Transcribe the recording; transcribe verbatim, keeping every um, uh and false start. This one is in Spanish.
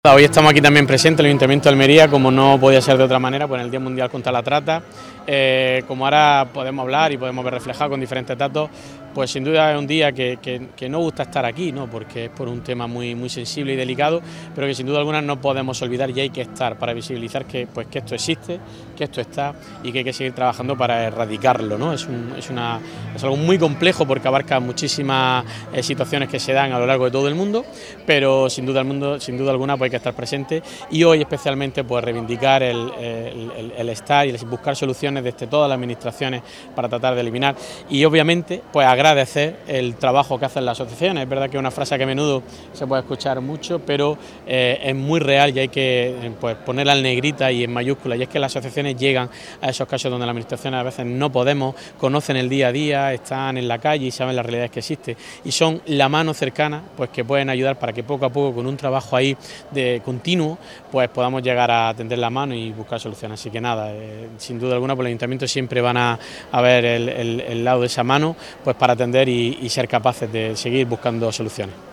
Hoy estamos aquí también presentes, el Ayuntamiento de Almería, como no podía ser de otra manera, pues en el Día Mundial contra la Trata. Eh, como ahora podemos hablar y podemos ver reflejado con diferentes datos, pues sin duda es un día que, que, que no gusta estar aquí, ¿no? Porque es por un tema muy, muy sensible y delicado, pero que sin duda alguna no podemos olvidar y hay que estar para visibilizar que, pues, que esto existe, que esto está y que hay que seguir trabajando para erradicarlo, ¿no? Es, un, es, una, es algo muy complejo porque abarca muchísimas eh, situaciones que se dan a lo largo de todo el mundo, pero sin duda, el mundo, sin duda alguna pues hay que estar presente y hoy especialmente pues reivindicar el, el, el, el estar y el buscar soluciones desde todas las administraciones para tratar de eliminar y obviamente pues agradecer el trabajo que hacen las asociaciones. Es verdad que es una frase que a menudo se puede escuchar mucho, pero eh, es muy real y hay que pues, ponerla en negrita y en mayúscula, y es que las asociaciones llegan a esos casos donde las administraciones a veces no podemos, conocen el día a día, están en la calle y saben las realidades que existen y son la mano cercana pues que pueden ayudar para que poco a poco con un trabajo ahí de continuo pues podamos llegar a tender la mano y buscar soluciones. Así que nada, eh, sin duda alguna pues los ayuntamientos siempre van a, a ver el, el, el lado de esa mano pues para atender y, y ser capaces de seguir buscando soluciones.